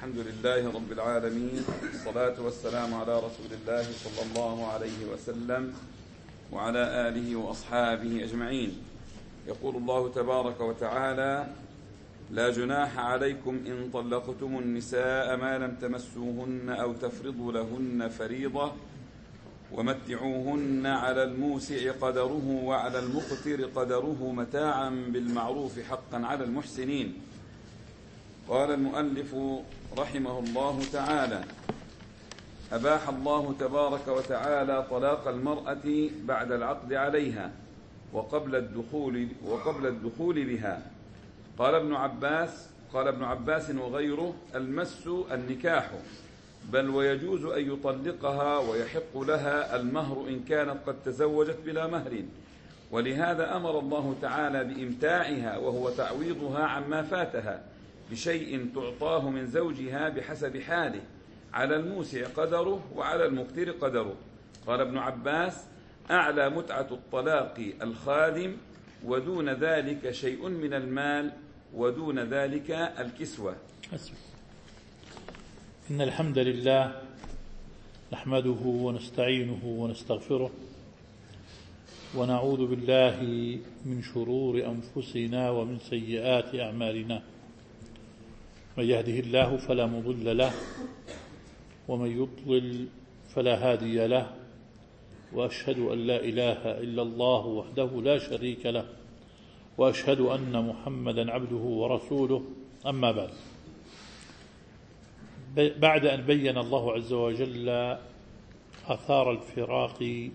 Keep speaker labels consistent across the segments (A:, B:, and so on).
A: الحمد لله رب العالمين، والصلاة والسلام على رسول الله صلى الله عليه وسلم وعلى آله وأصحابه أجمعين. يقول الله تبارك وتعالى: لا جناح عليكم إن طلقتم النساء ما لم تمسوهن أو تفرضوا لهن فريضة ومتعوهن على الموسع قدره وعلى المقتر قدره متاعا بالمعروف حقا على المحسنين. قال المؤلف رحمه الله تعالى: أباح الله تبارك وتعالى طلاق المرأة بعد العقد عليها وقبل الدخول بها. قال ابن عباس وغيره: المس النكاح، بل ويجوز أن يطلقها ويحق لها المهر إن كانت قد تزوجت بلا مهر، ولهذا أمر الله تعالى بإمتاعها وهو تعويضها عما فاتها بشيء تعطاه من زوجها بحسب حاله، على الموسع قدره وعلى المقتر قدره. قال ابن عباس: أعلى متعة الطلاق الخادم، ودون ذلك شيء من المال، ودون ذلك الكسوة.
B: إن الحمد لله نحمده ونستعينه ونستغفره ونعوذ بالله من شرور أنفسنا ومن سيئات أعمالنا. من يهده الله فلا مضل له ومن يضلل فلا هادي له، وأشهد أن لا إله إلا الله وحده لا شريك له، وأشهد أن محمدا عبده ورسوله. أما بعد أن بين الله عز وجل آثار الفراق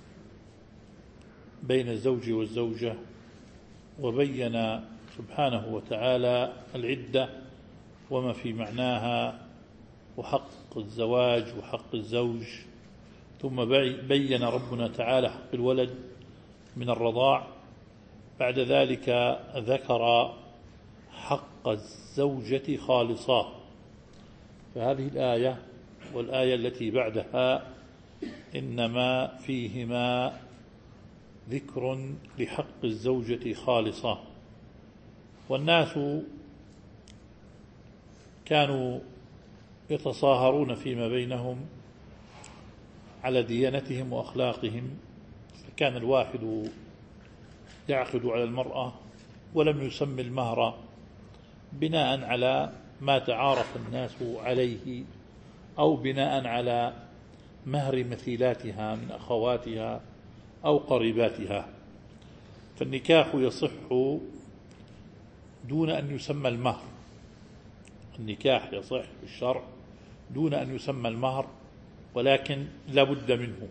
B: بين الزوج والزوجة، وبين سبحانه وتعالى العدة وما في معناها وحق الزواج وحق الزوج، ثم بين ربنا تعالى حق الولد من الرضاع. بعد ذلك ذكر حق الزوجة خالصة. فهذه الآية والآية التي بعدها إنما فيهما ذكر لحق الزوجة خالصة. والناس كانوا يتصاهرون فيما بينهم على ديانتهم وأخلاقهم، فكان الواحد يعقد على المرأة ولم يسمي المهر بناء على ما تعارف الناس عليه، أو بناء على مهر مثيلاتها من أخواتها أو قريباتها. فالنكاح يصح دون أن يسمى المهر. النكاح يصح بالشرع دون أن يسمى المهر، ولكن لا بد منه.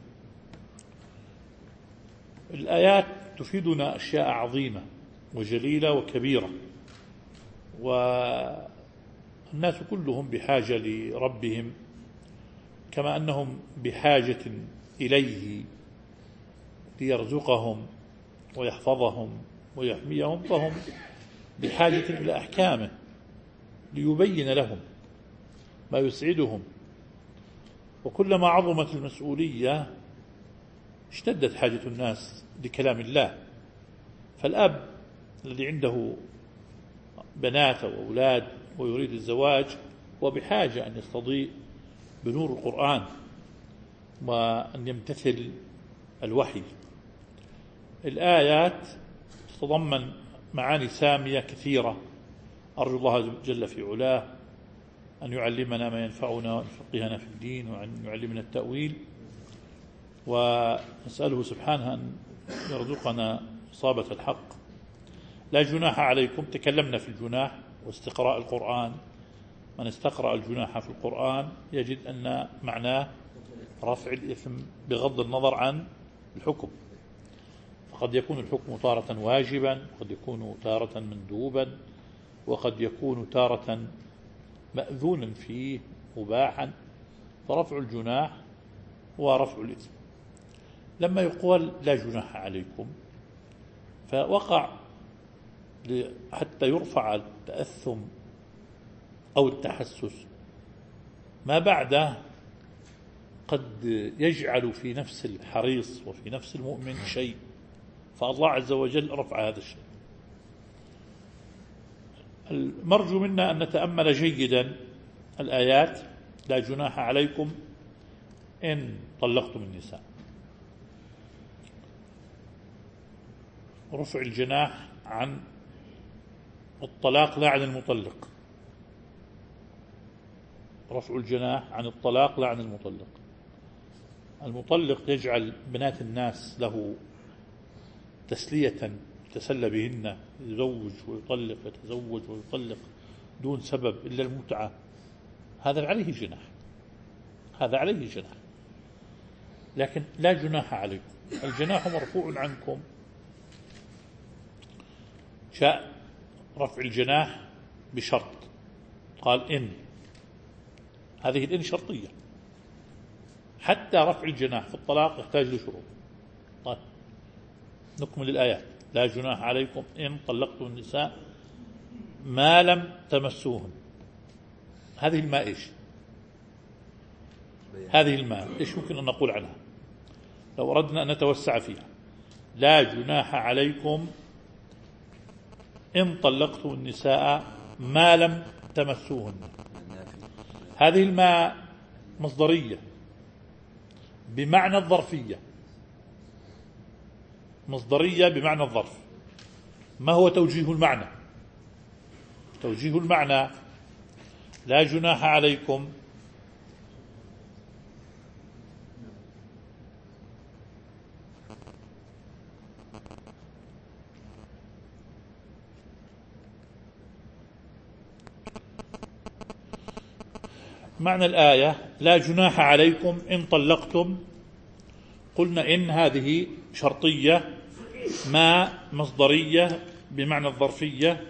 B: الآيات تفيدنا أشياء عظيمة وجليلة وكبيرة، والناس كلهم بحاجة لربهم كما أنهم بحاجة إليه ليرزقهم ويحفظهم ويحميهم، فهم بحاجة إلى أحكامه ليبين لهم ما يسعدهم. وكلما عظمت المسؤولية اشتدت حاجة الناس لكلام الله. فالأب الذي عنده بنات وأولاد ويريد الزواج وبحاجة أن يستضيء بنور القرآن وأن يمتثل الوحي. الآيات تتضمن معاني سامية كثيرة، أرجو الله جل في علاه أن يعلمنا ما ينفعنا وأن يفقهنا في الدين وأن يعلمنا التأويل، ونسأله سبحانه أن يرزقنا إصابة الحق. لا جناح عليكم، تكلمنا في الجناح واستقراء القرآن. من استقرأ الجناح في القرآن يجد أن معناه رفع الإثم بغض النظر عن الحكم. فقد يكون الحكم تارة واجبا، وقد يكون تارة مندوبا، وقد يكون تارة مأذونا فيه مباحا. فرفع الجناح هو رفع الإثم. لما يقول لا جناح عليكم، فوقع حتى يرفع التأثم أو التحسس، ما بعده قد يجعل في نفس الحريص وفي نفس المؤمن شيء، فالله عز وجل رفع هذا الشيء. المرجو منا أن نتأمل جيدا الآيات لا جناح عليكم إن طلقتم النساء. رفع الجناح عن الطلاق لا عن المطلق. رفع الجناح عن الطلاق لا عن المطلق. المطلق يجعل بنات الناس له تسلية يتسلى بهن، يزوج ويطلق، يتزوج ويطلق دون سبب إلا المتعة، هذا عليه جناح، هذا عليه جناح. لكن لا جناح عليكم، الجناح مرفوع عنكم. جاء رفع الجناح بشرط، قال إن، هذه الإن شرطية. حتى رفع الجناح في الطلاق يحتاج لشروط. طيب نكمل الآيات. لا جناح عليكم إن طلقتم النساء ما لم تمسوهن. هذه الماء إيش؟ هذه الماء إيش ممكن أن نقول عنها لو أردنا أن نتوسع فيها؟ لا جناح عليكم إن طلقتم النساء ما لم تمسوهن. هذه الماء مصدرية بمعنى الظرفية، مصدرية بمعنى الظرف. ما هو توجيه المعنى؟ توجيه المعنى لا جناح عليكم معنى الآية لا جناح عليكم إن طلقتم. قلنا إن هذه شرطية، ما مصدرية بمعنى الظرفية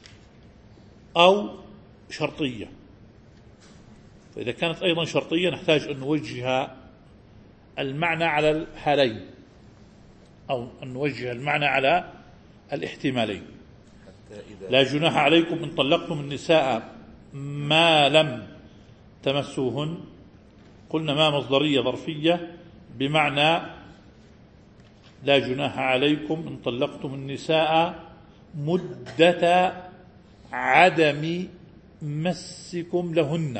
B: أو شرطية. فإذا كانت أيضا شرطية نحتاج أن نوجه المعنى على الحالين، أو أن نوجه المعنى على الاحتمالين. لا جناح عليكم إن طلقتم النساء ما لم تمسوهن. قلنا ما مصدرية ظرفية بمعنى لا جناح عليكم إن طلقتم النساء مدة عدم مسكم لهن.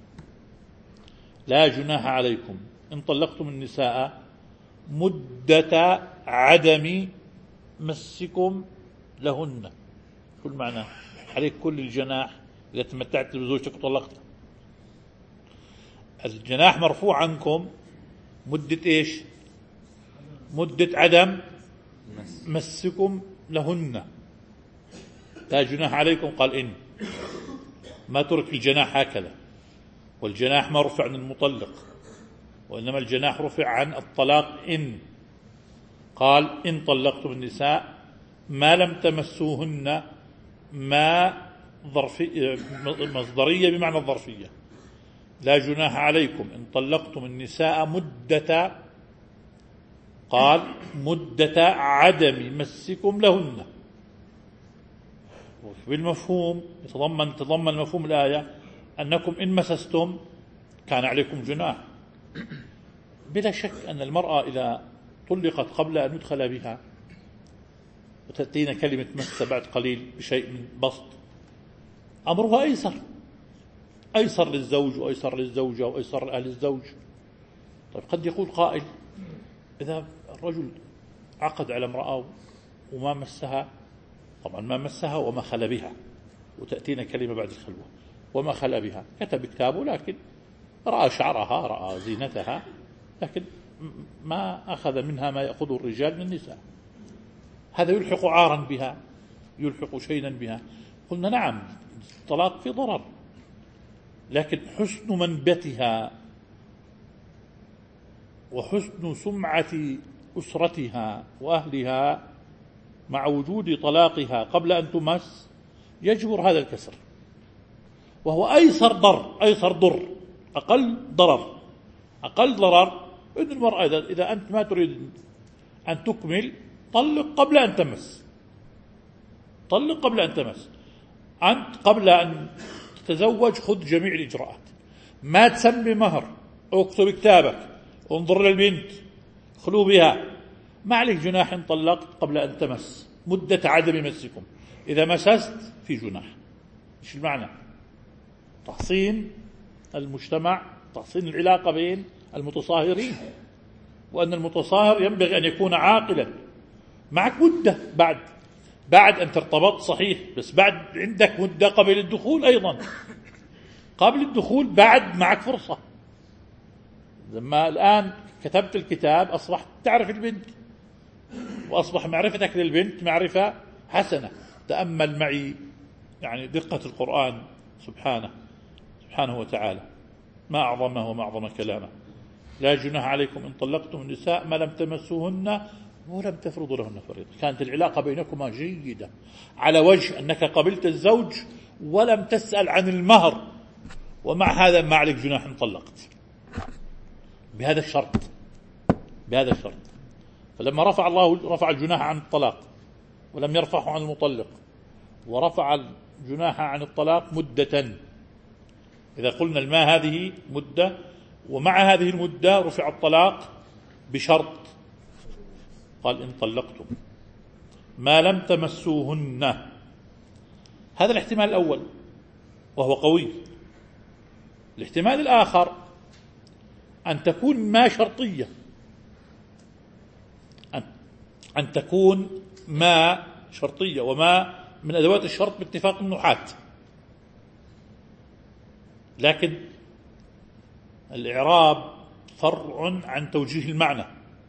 B: لا جناح عليكم إن طلقتم النساء مدة عدم مسكم لهن. كل معنى عليك كل الجناح إذا تمتعت بزوجتك وطلقتها. الجناح مرفوع عنكم مدة إيش؟ مدة عدم مسكم لهن. لا جناح عليكم قال إن، ما ترك الجناح هكذا، والجناح ما رفع عن المطلق، وإنما الجناح رفع عن الطلاق. إن قال إن طلقتم النساء ما لم تمسوهن، ما مصدرية بمعنى الظرفية. لا جناح عليكم إن طلقتم النساء مدة، قال مدة عدم مسكم لهن. بالمفهوم تضمن مفهوم الآية أنكم إن مسستم كان عليكم جناح. بلا شك أن المرأة إذا طلقت قبل أن يدخل بها وتأتينا كلمة مس بعد قليل بشيء من بسط، أمرها أيسر للزوج وأيسر للزوجة وأيسر لأهل الزوج. طيب قد يقول قائل إذا الرجل عقد على امرأة وما مسها، طبعا ما مسها وما خلى بها، وتأتينا كلمة بعد الخلوة وما خلى بها، كتب كتابه لكن رأى شعرها، رأى زينتها، لكن ما أخذ منها ما يأخذه الرجال من النساء، هذا يلحق عارا بها، يلحق شيئا بها. قلنا نعم الطلاق في ضرر، لكن حسن منبتها وحسن سمعة أسرتها وأهلها مع وجود طلاقها قبل أن تمس يجبر هذا الكسر، وهو أيسر ضر، أقل ضرر إن المرأة إذا أنت ما تريد أن تكمل طلق قبل أن تمس، أنت قبل أن تتزوج خذ جميع الإجراءات، ما تسمي مهر، اكتب كتابك، انظر للبنت، خلو بها، ما عليك جناح إن طلقت قبل أن تمس مدة عدم مسكم. إذا مسست في جناح. إيش المعنى؟ تحصين المجتمع، تحسين العلاقة بين المتصاهرين، وأن المتصاهر ينبغي أن يكون عاقلا. معك مدة بعد أن ترتبط صحيح، بس بعد عندك مدة قبل الدخول أيضا. قبل الدخول بعد معك فرصة. لما الآن كتبت الكتاب أصبحت تعرف البنت، وأصبح معرفتك للبنت معرفة حسنة. تأمل معي يعني دقة القرآن سبحانه وتعالى، ما أعظمه وما أعظم كلامه. لا جناح عليكم إن طلقتم النساء ما لم تمسوهن ولم تفرضوا لهن فريضة. كانت العلاقة بينكما جيدة على وجه أنك قبلت الزوج ولم تسأل عن المهر، ومع هذا ما عليك جناح إن طلقت، بهذا الشرط. فلما رفع الجناح عن الطلاق ولم يرفعه عن المطلق، ورفع الجناح عن الطلاق مدة. إذا قلنا الماء هذه مدة، ومع هذه المدة رفع الطلاق بشرط، قال إن طلقتم ما لم تمسوهن. هذا الاحتمال الأول وهو قوي. الاحتمال الآخر أن تكون ما شرطية، أن تكون ما شرطية، وما من أدوات الشرط باتفاق النحاة. لكن الإعراب فرع عن توجيه المعنى،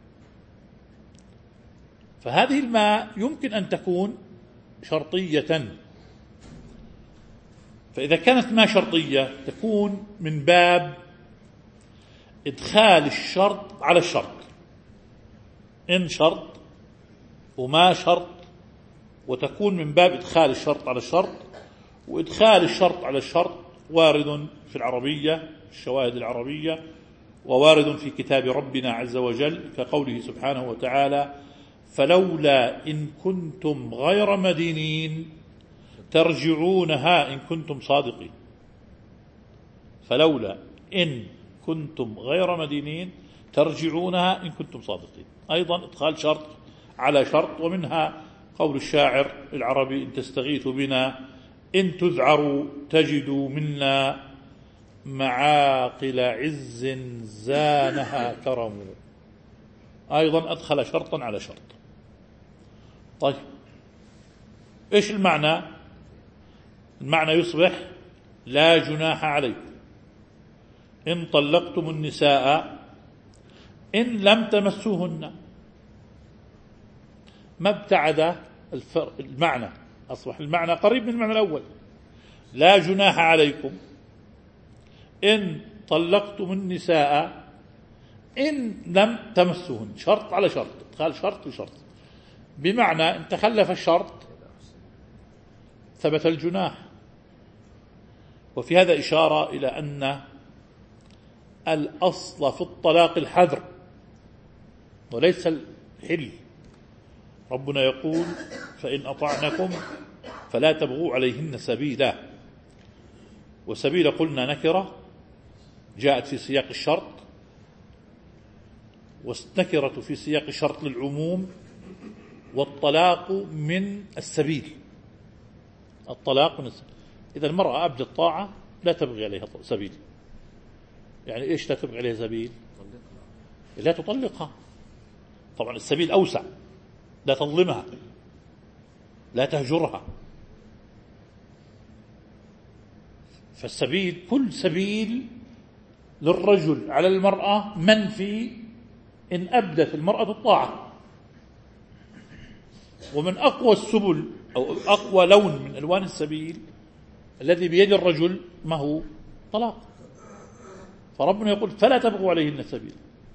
B: فهذه الماء يمكن أن تكون شرطية. فإذا كانت ما شرطية تكون من باب إدخال الشرط على الشرط. إن شرط وما شرط، وتكون من باب إدخال الشرط على الشرط. وإدخال الشرط على الشرط وارد في العربية، الشواهد العربية، ووارد في كتاب ربنا عز وجل كقوله سبحانه وتعالى: فلولا إن كنتم غير مدينين ترجعونها إن كنتم صادقين. فلولا إن كنتم غير مدينين ترجعونها إن كنتم صادقين. أيضا إدخال شرط على شرط. ومنها قول الشاعر العربي: إن تستغيثوا بنا إن تذعروا تجدوا منا معاقل عز زانها كرم. أيضا أدخل شرطا على شرط. طيب إيش المعنى؟ المعنى يصبح: لا جناح عليكم إن طلقتم النساء إن لم تمسوهن. ما ابتعد المعنى، أصبح المعنى قريب من المعنى الأول. لا جناح عليكم إن طلقتم النساء إن لم تمسوهن. شرط على شرط، ادخال شرط لشرط، بمعنى إن تخلف الشرط ثبت الجناح. وفي هذا إشارة إلى أن الأصل في الطلاق الحذر وليس الحل. ربنا يقول: فإن أطعنكم فلا تبغوا عليهن سبيلا. وسبيل قلنا نكرة جاءت في سياق الشرط، والنكرة في سياق الشرط للعموم، والطلاق من السبيل. الطلاق من السبيل. إذا المرأة أبدت طاعة لا تبغي عليها سبيل. يعني إيش لا تبغي عليها سبيل؟ لا تطلقها. طبعا السبيل أوسع، لا تظلمها، لا تهجرها. فالسبيل كل سبيل للرجل على المرأة منفي إن أبدت المرأة الطاعة. ومن أقوى السبل أو أقوى لون من ألوان السبيل الذي بيد الرجل ما هو؟ طلاق. فربنا يقول: فلا تبغوا عليهن سبيل.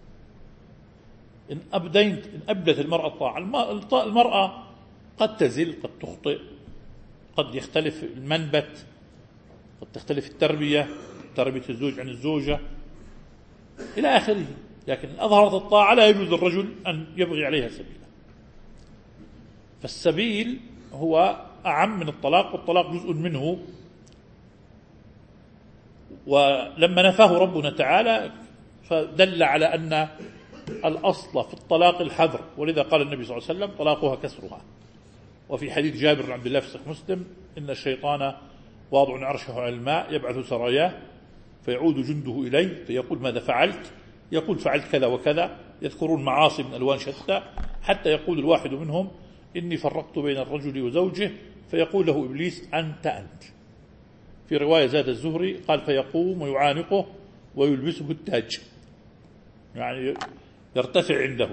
B: إن أبدت المرأة الطاعة. المرأة قد تزل، قد تخطئ، قد يختلف المنبت، قد تختلف تربية الزوج عن الزوجة إلى آخره. لكن إن أظهرت الطاعة لا يجوز للرجل أن يبغي عليها سبيلا. فالسبيل هو أعم من الطلاق، والطلاق جزء منه. ولما نفاه ربنا تعالى فدل على أن الأصل في الطلاق الحذر، ولذا قال النبي صلى الله عليه وسلم: طلاقها كسرها. وفي حديث جابر بن عبد الله في صحيح مسلم: إن الشيطان واضع عرشه على الماء يبعث سراياه فيعود جنده إليه فيقول ماذا فعلت؟ يقول فعلت كذا وكذا، يذكرون معاصي من ألوان شتى، حتى يقول الواحد منهم إني فرقت بين الرجل وزوجه، فيقول له إبليس أنت. في رواية زاد الزهري قال فيقوم ويعانقه ويلبسه التاج، يعني يرتفع عنده،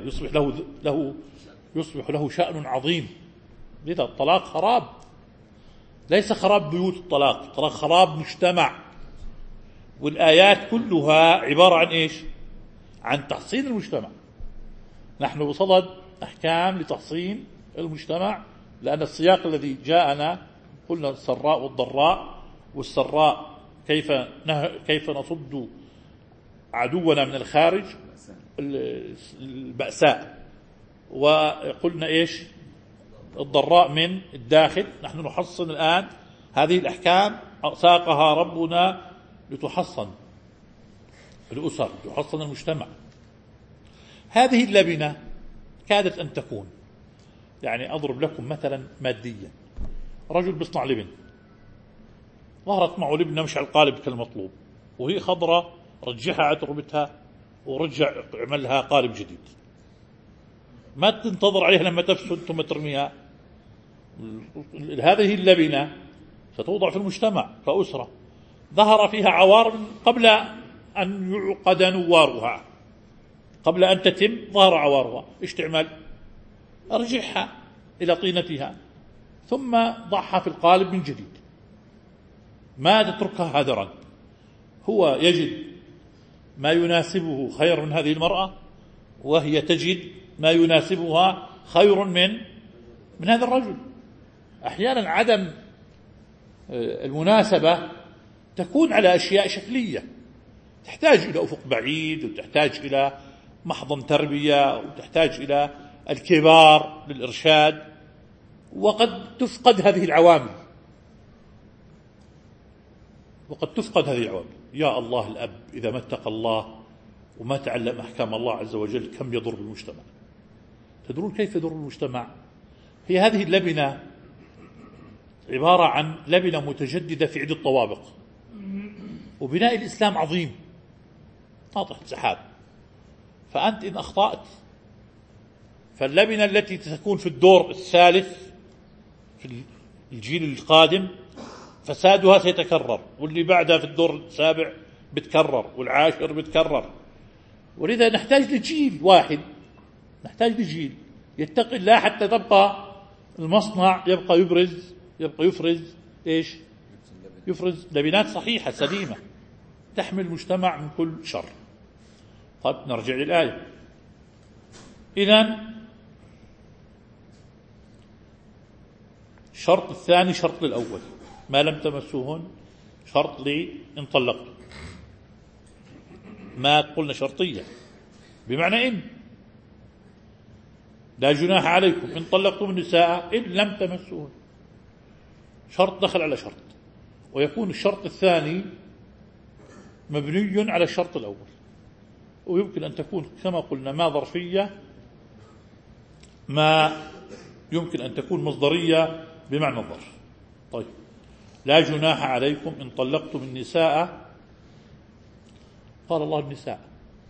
B: يصبح له شأن عظيم. لذا الطلاق خراب، ليس خراب بيوت، الطلاق خراب مجتمع. والآيات كلها عبارة عن إيش؟ عن تحصين المجتمع. نحن بصدد أحكام لتحصين المجتمع، لأن السياق الذي جاءنا قلنا السراء والضراء. والسراء كيف نصد عدونا من الخارج، البأساء. وقلنا إيش؟ الضراء من الداخل. نحن نحصن الآن هذه الأحكام ساقها ربنا لتحصن الأسر، لتحصن المجتمع. هذه اللبنة كادت أن تكون، يعني أضرب لكم مثلا ماديا، رجل بيصنع لبن، ظهرت معه لبنة مش على القالب كالمطلوب، وهي خضرة، رجعها على تربتها ورجع عملها قالب جديد، ما تنتظر عليها لما تفسد ثم ترميها. هذه اللبنة ستوضع في المجتمع كأسرة ظهر فيها عوار قبل أن يعقد نوارها، قبل أن تتم ظهر عوارها، ايش تعمل؟ ارجعها إلى طينتها ثم ضعها في القالب من جديد، ما تتركها هدرا. هو يجد ما يناسبه خير من هذه المرأة، وهي تجد ما يناسبها خير من هذا الرجل. أحيانا عدم المناسبة تكون على أشياء شكلية، تحتاج إلى أفق بعيد، وتحتاج إلى محضن تربية، وتحتاج إلى الكبار للإرشاد، وقد تفقد هذه العوامل. يا الله، الأب إذا ما اتقى الله وما تعلم أحكام الله عز وجل كم يضر بالمجتمع. تدرون كيف يضر المجتمع؟ هي هذه اللبنة عبارة عن لبنة متجددة في عدة طوابق، وبناء الإسلام عظيم ناطح سحاب. فأنت إن أخطأت، فاللبنة التي تكون في الدور الثالث في الجيل القادم فسادها سيتكرر، واللي بعدها في الدور السابع بتكرر، والعاشر بتكرر. ولذا نحتاج لجيل واحد، نحتاج لجيل يتقي الله حتى تبقى المصنع يبقى يفرز إيش؟ يفرز لبنات صحيحة سليمة تحمي المجتمع من كل شر. طيب نرجع للآية. إذن الشرط الثاني شرط للأول، ما لم تمسوهن، شرط لي إن طلقتم، ما قلنا شرطية بمعنى إن لا جناح عليكم إن طلقتم النساء إن لم تمسوهن، شرط دخل على شرط. ويكون الشرط الثاني مبني على الشرط الأول، ويمكن أن تكون كما قلنا ما ظرفية، ما يمكن أن تكون مصدرية بمعنى الظرف. طيب، لا جناح عليكم إن طلقتم النساء، قال الله النساء،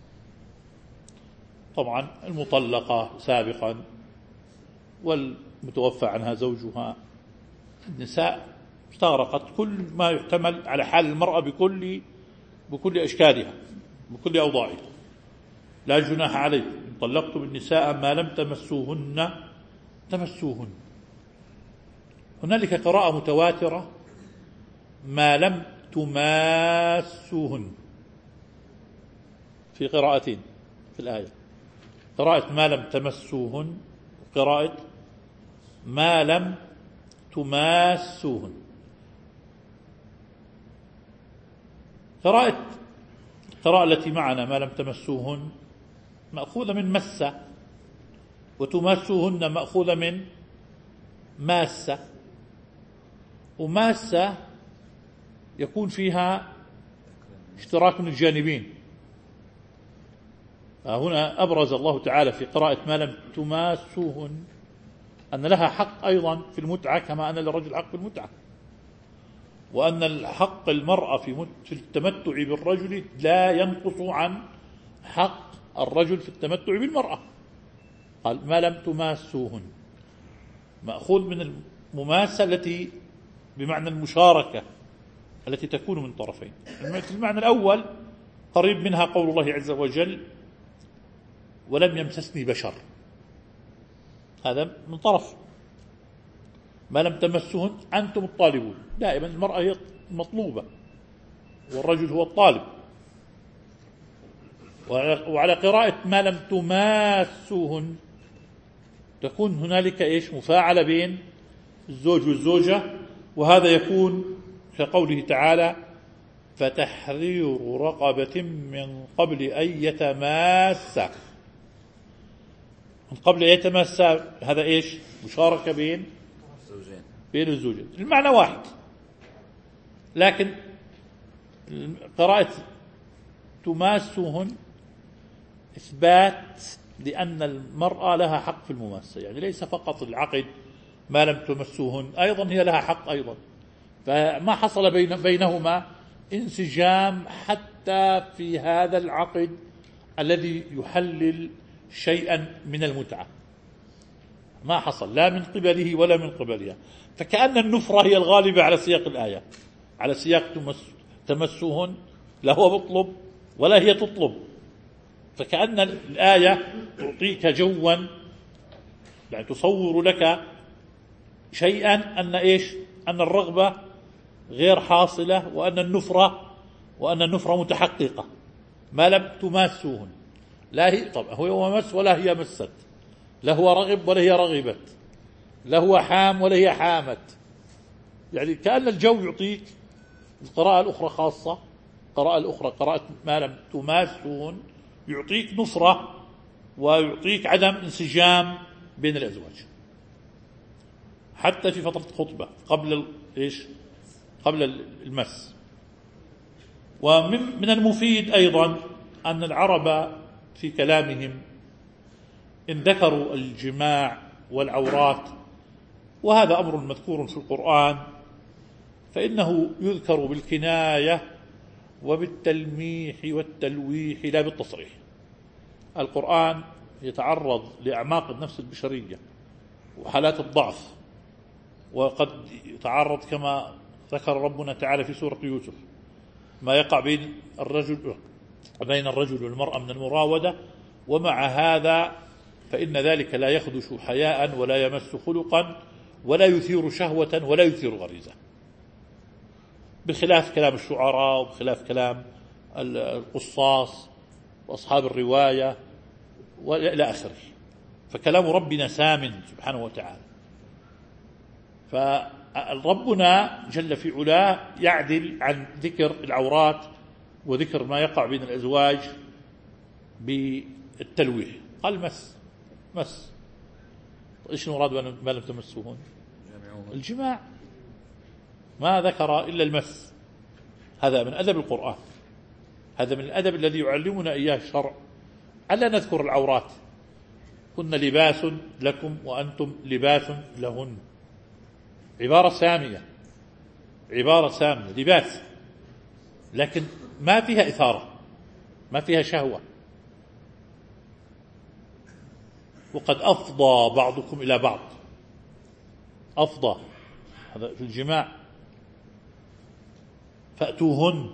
B: طبعا المطلقة سابقا والمتوفى عنها زوجها، النساء استغرقت كل ما يحتمل على حال المرأة بكل أشكالها، بكل أوضاعها. لا جناح عليكم إن طلقتم النساء ما لم تمسوهن. هنالك قراءة متواترة ما لم تماسوهن، في قراءتين في الآية، قراءة ما لم تمسوهن وقراءة ما لم تماسوهن. القراءة التي معنا ما لم تمسوهن مأخوذة من مسة، وتماسوهن مأخوذة من ماسة، وماسة يكون فيها اشتراك من الجانبين. هنا أبرز الله تعالى في قراءة ما لم تماسوهن أن لها حق أيضا في المتعة كما أن للرجل حق في المتعة. وأن الحق المرأة في التمتع بالرجل لا ينقص عن حق الرجل في التمتع بالمرأة. قال ما لم تماسوهن، مأخوذ من المماسة التي بمعنى المشاركة التي تكون من طرفين. المعنى الأول قريب منها قول الله عز وجل ولم يمسسني بشر، هذا من طرف. ما لم تمسهن أنتم الطالبون، دائما المرأة هي المطلوبة والرجل هو الطالب. وعلى قراءة ما لم تماسوهن تكون هنالك إيش مفاعلة بين الزوج والزوجة، وهذا يكون كقوله تعالى فتحرير رقبة من قبل أن يتماسا. من قبل أن يتماسا هذا إيش مشاركة بين الزوجين، المعنى واحد، لكن قراءة تماسوهن إثبات لأن المرأة لها حق في المماسة، يعني ليس فقط العقد ما لم تمسوهن، أيضا هي لها حق أيضا. فما حصل بينهما انسجام حتى في هذا العقد الذي يحلل شيئا من المتعة، ما حصل لا من قبله ولا من قبلها. فكأن النفرة هي الغالبة على سياق الآية، على سياق تمسوهن، لا هو بطلب ولا هي تطلب. فكأن الآية تعطيك جوا، يعني تصور لك شيئا أن إيش أن الرغبة غير حاصلة وأن النفرة متحققة. ما لم تماسوهن، لا هي طبعا هو مس ولا هي مست، لا هو رغب ولا هي رغبت، لا هو حام ولا هي حامت. يعني كأن الجو يعطيك. القراءة الأخرى خاصة، القراءة الأخرى قراءة ما لم تماسون يعطيك نفرة ويعطيك عدم انسجام بين الأزواج حتى في فترة الخطبة قبل المس. ومن المفيد أيضا أن العرب في كلامهم إن ذكروا الجماع والعورات، وهذا أمر مذكور في القرآن، فإنه يذكر بالكناية وبالتلميح والتلويح لا بالتصريح. القرآن يتعرض لأعماق النفس البشرية وحالات الضعف، وقد يتعرض كما ذكر ربنا تعالى في سورة يوسف ما يقع بين الرجل والمرأة من المراودة، ومع هذا فإن ذلك لا يخدش حياء ولا يمس خلقا ولا يثير شهوة ولا يثير غريزة، بخلاف كلام الشعراء وبخلاف كلام القصاص وأصحاب الرواية وإلى آخره. فكلام ربنا سام سبحانه وتعالى. فربنا جل في علاه يعدل عن ذكر العورات وذكر ما يقع بين الأزواج بالتلويح. قال مس إيش المراد ما لم تمسوهن؟ الجماع، ما ذكر إلا المس. هذا من أدب القرآن، هذا من الأدب الذي يعلمنا إياه الشرع، ألا نذكر العورات. هن لباس لكم وأنتم لباس لهن. عبارة سامية لباس، لكن ما فيها إثارة، ما فيها شهوة. وقد أفضى بعضكم إلى بعض، أفضى هذا في الجماع. فأتوهن،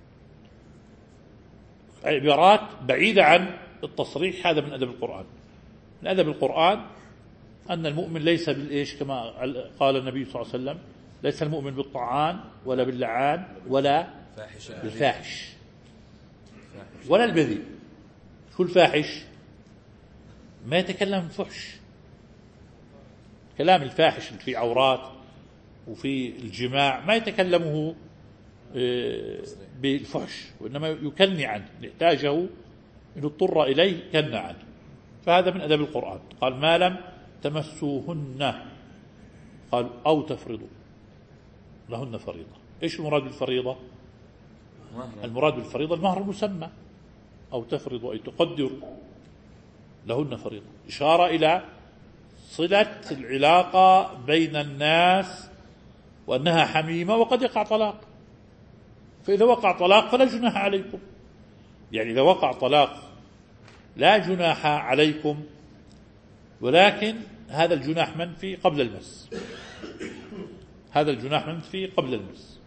B: عبارات بعيدة عن التصريح. هذا من أدب القرآن. من أدب القرآن أن المؤمن ليس بالإيش كما قال النبي صلى الله عليه وسلم، ليس المؤمن بالطعان ولا باللعان ولا بالفاحش ولا البذيء. شو الفاحش؟ ما يتكلم فحش. كلام الفاحش في عورات وفي الجماع ما يتكلمه بالفحش، وإنما يكني عنه، يحتاجه إن اضطر إليه كن عنه. فهذا من أدب القرآن. قال ما لم تمسوهن، قال أو تفرضوا لهن فريضة. إيش المراد بالفريضة؟ المراد بالفريضة المهر المسمى، أو تفرضوا أي تقدروا لهن فريضة، إشارة إلى صلة العلاقة بين الناس وأنها حميمة، وقد يقع طلاق. فإذا وقع طلاق فلا جناح عليكم، يعني إذا وقع طلاق لا جناح عليكم، ولكن هذا الجناح منفي قبل المس، هذا الجناح منفي قبل المس،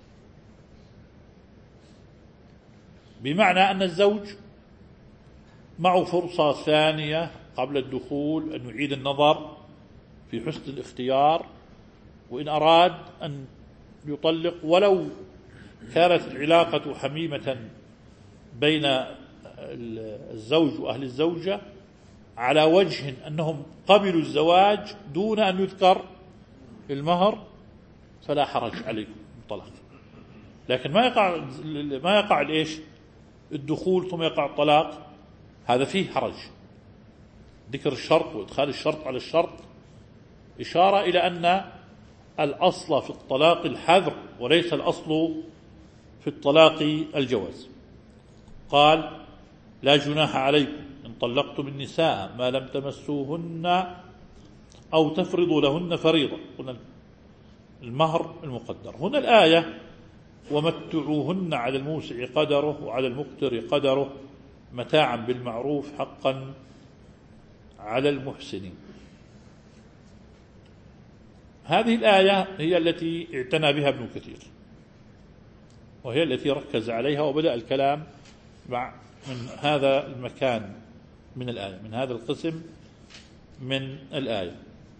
B: بمعنى أن الزوج معه فرصة ثانية قبل الدخول أن يعيد النظر في حسن الاختيار، وإن أراد أن يطلق ولو كانت العلاقة حميمة بين الزوج وأهل الزوجة على وجه أنهم قبلوا الزواج دون أن يذكر المهر، فلا حرج عليكم الطلاق. لكن ما يقع الإيش؟ الدخول ثم يقع الطلاق، هذا فيه حرج. ذكر الشرط وإدخال الشرط على الشرط إشارة إلى أن الأصل في الطلاق الحذر وليس الأصل في الطلاق الجواز. قال: لا جناح عليكم إن طلقتم النساء ما لم تمسوهن أو تفرضوا لهن فريضة. قلنا المهر المقدر. هنا الآية: ومتعوهن على الموسع قدره وعلى المقتر قدره متاعا بالمعروف حقا على المحسنين. هذه الآية هي التي اعتنى بها ابن كثير، وهي التي ركز عليها وبدأ الكلام من هذا المكان من الآية، من هذا القسم من الآية.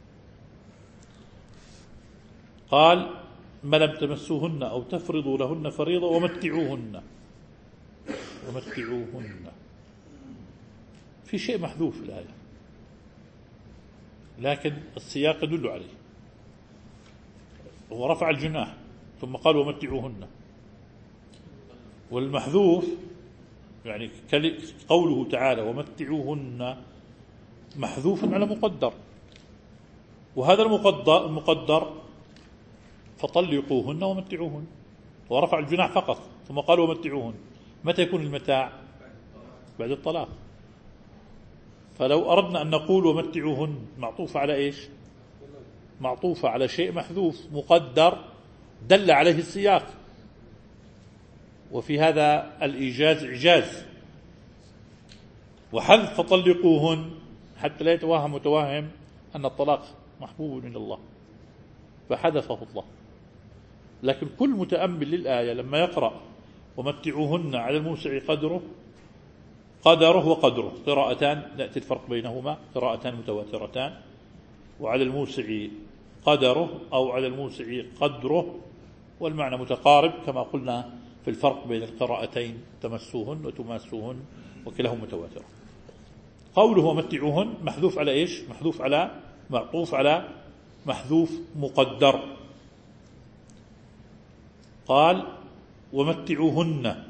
B: قال: ما لم تمسوهن أو تفرضوا لهن فريضة ومتعوهن. ومتعوهن في شيء محذوف في الآية، لكن السياق يدل عليه. هو رفع الجناح ثم قال ومتعوهن، والمحذوف يعني قوله تعالى ومتعوهن محذوف على مقدر، وهذا المقدر فطلقوهن ومتعوهن، ورفع الجناح فقط ثم قال ومتعوهن. متى يكون المتاع؟ بعد الطلاق. فلو أردنا أن نقول ومتعوهن معطوفة على إيش؟ معطوفة على شيء محذوف مقدر دل عليه السياق، وفي هذا الإيجاز إعجاز. وحذف فطلقوهن حتى لا يتوهم متوهم أن الطلاق محبوب من الله، فحذفه الله. لكن كل متأمل للآية لما يقرأ ومتعوهن على الموسع قدره وقدره، قراءتان نأتي الفرق بينهما، قراءتان متواترتان، وعلى الموسع قدره أو على الموسع قدره، والمعنى متقارب كما قلنا في الفرق بين القراءتين تمسوهن وتماسوهن وكلاهما متواتر. قوله ومتعوهن محذوف على إيش؟ محذوف على معطوف على محذوف مقدر. قال ومتعوهن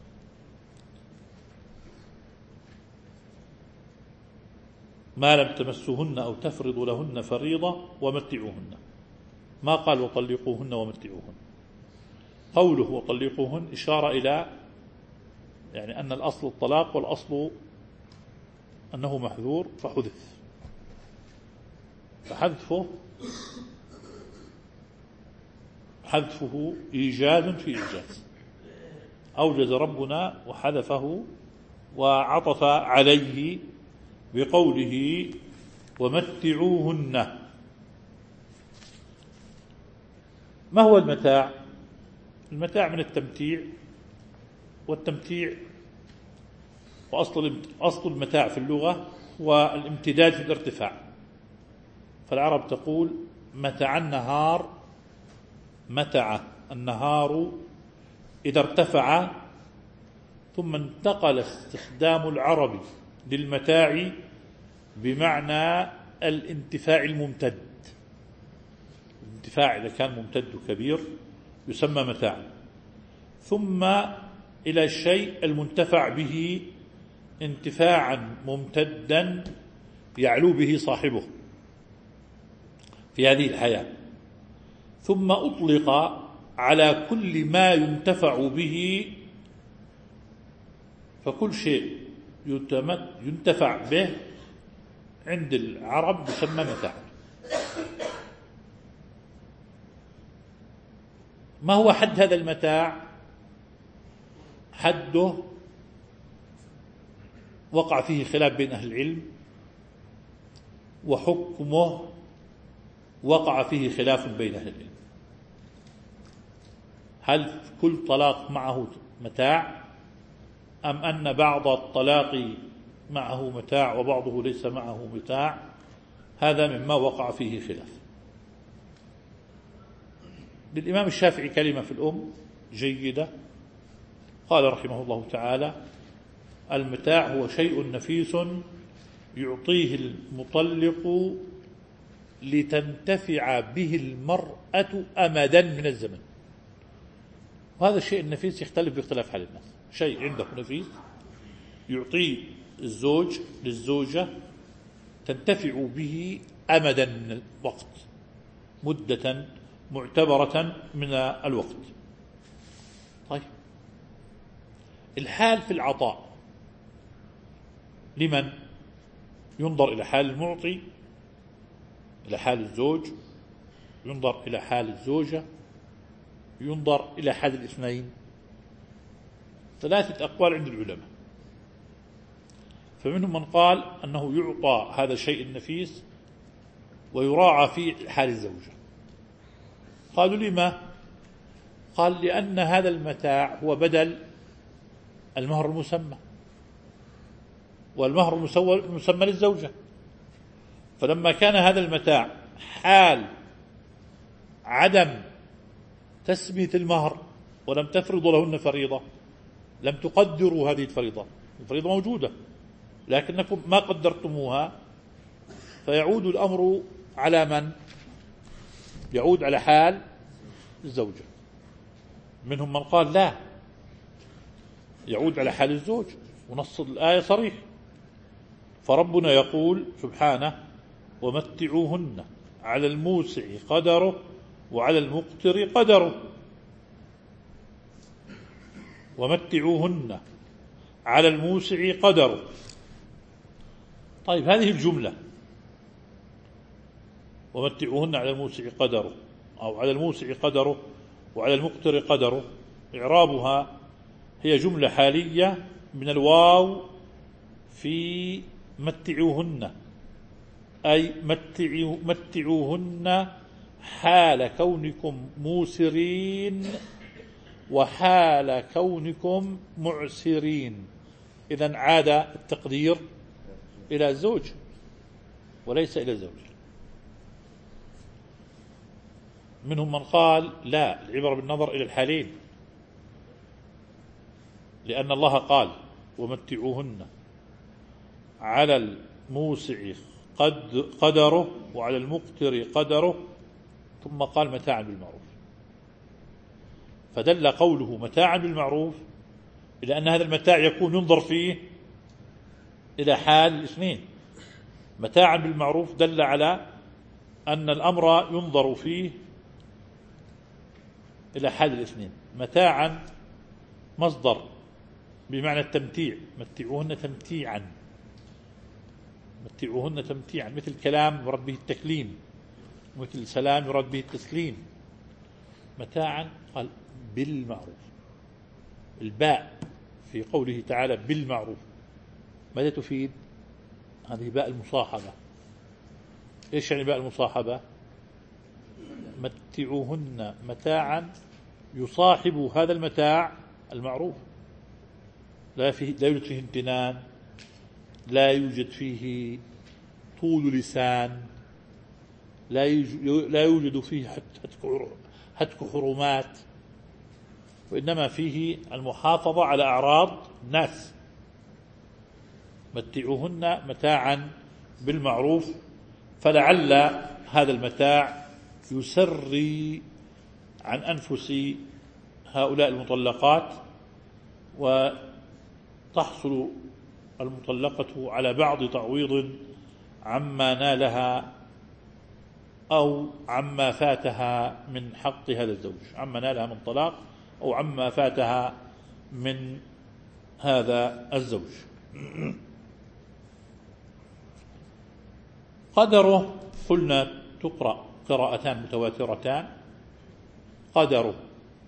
B: ما لم تمسوهن أو تفرضوا لهن فريضة ومتعوهن، ما قال وطلقوهن ومتعوهن. قوله وطلقوهن إشارة إلى يعني أن الأصل الطلاق والأصل أنه محذور فحذف، حذفه إيجاز في إيجاز. أوجز ربنا وحذفه وعطف عليه بقوله ومتعوهن. ما هو المتاع؟ المتاع من التمتيع، والتمتيع وأصل المتاع في اللغة والامتداد في الارتفاع. فالعرب تقول متع النهار، متع النهار إذا ارتفع، ثم انتقل استخدام العرب للمتاع بمعنى الانتفاع الممتد. الانتفاع إذا كان ممتد كبير يسمى متاع، ثم إلى الشيء المنتفع به انتفاعا ممتدا يعلو به صاحبه في هذه الحياة، ثم أطلق على كل ما ينتفع به، فكل شيء ينتفع به عند العرب يسمى متاع. ما هو حد هذا المتاع؟ حده وقع فيه خلاف بين أهل العلم، وحكمه وقع فيه خلاف بين أهل العلم. هل كل طلاق معه متاع، أم أن بعض الطلاق معه متاع وبعضه ليس معه متاع؟ هذا مما وقع فيه خلاف. للإمام الشافعي كلمة في الأم جيدة، قال رحمه الله تعالى: المتاع هو شيء نفيس يعطيه المطلق لتنتفع به المرأة أمدا من الزمن. وهذا الشيء النفيس يختلف باختلاف حال الناس. شيء عنده نفيس يعطيه الزوج للزوجة تنتفع به أمدا من الوقت، مدة معتبرة من الوقت. طيب، الحال في العطاء لمن؟ ينظر إلى حال المعطي، إلى حال الزوج، ينظر إلى حال الزوجة، ينظر إلى حال الاثنين. 3 أقوال عند العلماء. فمنهم من قال أنه يعطى هذا الشيء النفيس ويراعى في حال الزوجة. قالوا لما؟ قال لأن هذا المتاع هو بدل المهر المسمى، والمهر المسمى للزوجة. فلما كان هذا المتاع حال عدم تسمية المهر ولم تفرضوا لهن فريضة، لم تقدروا هذه الفريضة موجودة لكنكم ما قدرتموها، فيعود الأمر على من؟ يعود على حال الزوجة. منهم من قال لا، يعود على حال الزوج، ونص الآية صريح. فربنا يقول سبحانه: ومتعوهن على الموسع قدره وعلى المقتر قدره. ومتعوهن على الموسع قدره. طيب، هذه الجملة ومتعوهن على الموسع قدره أو على الموسع قدره وعلى المقتر قدره، إعرابها هي جملة حالية من الواو في متعوهن، أي متعوهن حال كونكم موسرين وحال كونكم معسرين. إذن عاد التقدير إلى الزوج وليس إلى الزوج. منهم من قال لا، العبرة بالنظر إلى الحالين، لأن الله قال: ومتعوهن على الموسع قدره وعلى المقتر قدره، ثم قال متاعا بالمعروف. فدل قوله متاعا بالمعروف إلى أن هذا المتاع يكون ينظر فيه إلى حال الاثنين. متاعا بالمعروف دل على أن الأمر ينظر فيه إلى حال الاثنين. متاعا مصدر بمعنى التمتيع، متعوهن تمتيعا، متعوهن تمتيعا، مثل كلام يراد به التكليم، مثل سلام يراد به التسليم. متاعا قال بالمعروف. الباء في قوله تعالى بالمعروف ماذا تفيد؟ هذه باء المصاحبة. إيش يعني باء المصاحبة؟ متعوهن متاعا يصاحب هذا المتاع المعروف، لا يوجد فيه امتنان، لا يوجد فيه طول لسان، لا يوجد فيه هتك حرمات، وإنما فيه المحافظة على أعراض الناس. متعوهن متاعا بالمعروف، فلعل هذا المتاع يسري عن أنفس هؤلاء المطلقات، وتحصل المطلقة على بعض تعويض عما نالها أو عما فاتها من حق هذا الزوج، عما نالها من طلاق أو عما فاتها من هذا الزوج. قدره قلنا تقرأ قراءتان متواترتان. قدره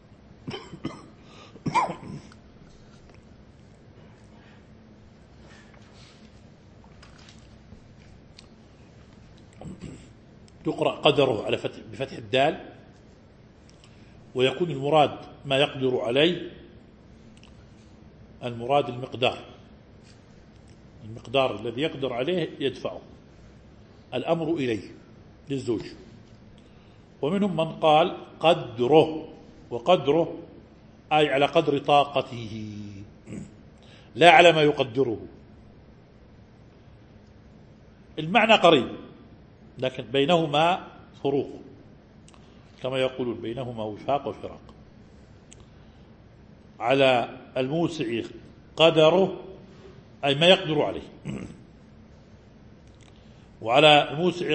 B: تقرأ قدره على بفتح الدال، ويكون المراد ما يقدر عليه، المراد المقدار الذي يقدر عليه يدفعه، الأمر إليه للزوج. ومنهم من قال قدره، وقدره أي على قدر طاقته لا على ما يقدره. المعنى قريب لكن بينهما فروق، كما يقولون بينهما وفاق وفراق. على الموسع قدره أي ما يقدر عليه، وعلى الموسع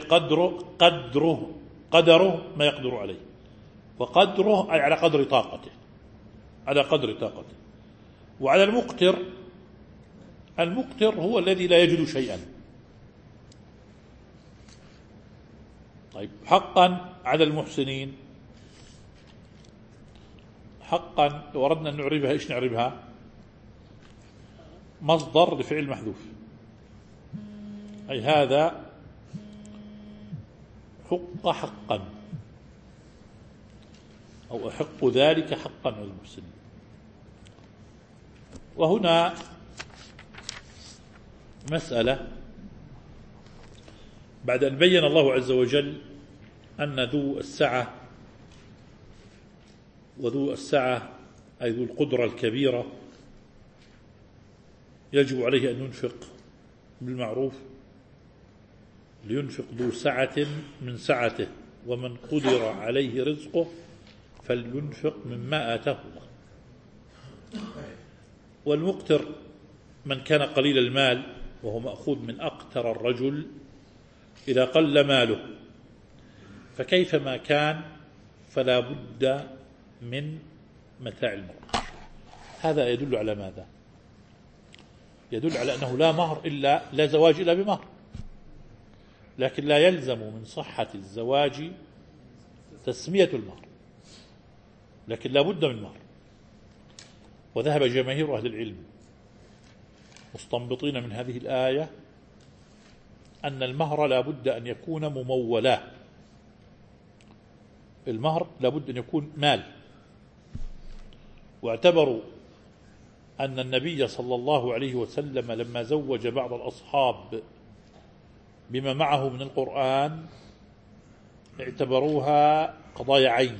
B: قدره ما يقدر عليه، وقدره أي على قدر طاقته، على قدر طاقته. وعلى المقتر هو الذي لا يجد شيئا. طيب حقا على المحسنين، حقا لو أردنا أن نعربها إيش نعربها؟ مصدر لفعل محذوف، أي هذا حقا أو أحق ذلك حقا على المحسنين. وهنا مسألة، بعد أن بين الله عز وجل أن ذو السعة، وذو السعة أي ذو القدرة الكبيرة يجب عليه أن ينفق بالمعروف، لينفق ذو سعة من سعته، ومن قدر عليه رزقه فلينفق مما آتاه الله. والمقتر من كان قليل المال، وهو مأخوذ من أقتر الرجل إذا قل ماله، فكيفما كان فلا بد من متاع المرأة. هذا يدل على ماذا؟ يدل على أنه لا زواج إلا بمهر، لكن لا يلزم من صحة الزواج تسمية المهر، لكن لا بد من مهر. وذهب جماهير أهل العلم مستنبطين من هذه الآية أن المهر لا بد أن يكون ممولا، المهر لا بد أن يكون مال. واعتبروا أن النبي صلى الله عليه وسلم لما زوج بعض الأصحاب بما معه من القرآن اعتبروها قضايا عين،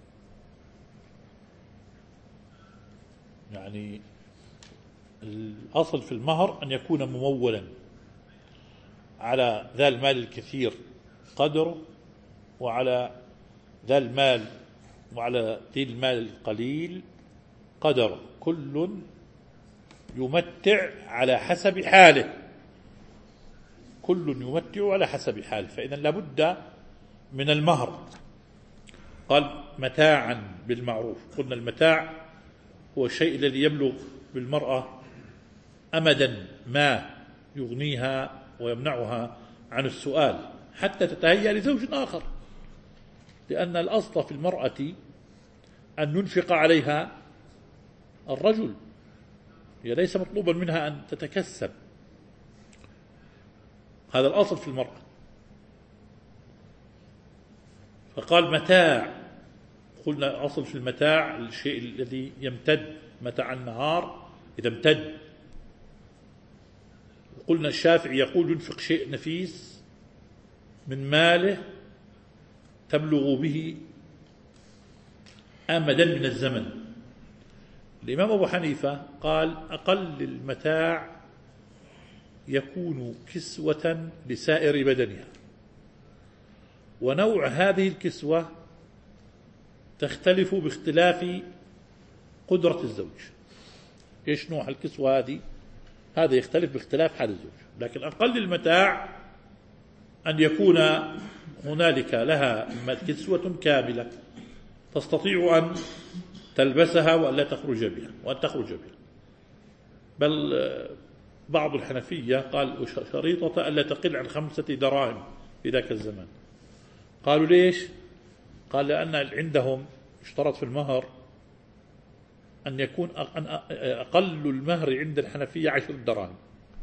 B: يعني الأصل في المهر أن يكون ممولا على ذا المال الكثير قدره، وعلى ذا المال وعلى ذي المال القليل قدره، كل يمتع على حسب حاله، كل يمتع على حسب حاله. فإذا لابد من المهر. قال متاعا بالمعروف، قلنا المتاع هو الشيء الذي يبلغ بالمرأة أمدا ما يغنيها ويمنعها عن السؤال حتى تتهيأ لزوج آخر، لأن الأصل في المرأة أن ينفق عليها الرجل، هي ليس مطلوبا منها أن تتكسب، هذا الأصل في المرأة. فقال متاع، قلنا أصل في المتاع الشيء الذي يمتد، متاع النهار إذا امتد. قلنا الشافعي يقول ينفق شيء نفيس من ماله تبلغ به أمدا من الزمن. الإمام أبو حنيفة قال أقل المتاع يكون كسوة لسائر بدنها، ونوع هذه الكسوة تختلف باختلاف قدرة الزوج. إيش نوع الكسوة هذه؟ هذا يختلف باختلاف حال الزوج، لكن أقل المتاع أن يكون هنالك لها كسوة كاملة تستطيع أن تلبسها وأن لا تخرج بها، بل بعض الحنفية قال شريطة ألا تقل عن 5 دراهم في ذاك الزمان. قالوا ليش؟ قال لأن عندهم اشترط في المهر أن يكون أقل المهر عند الحنفية 10 دراهم.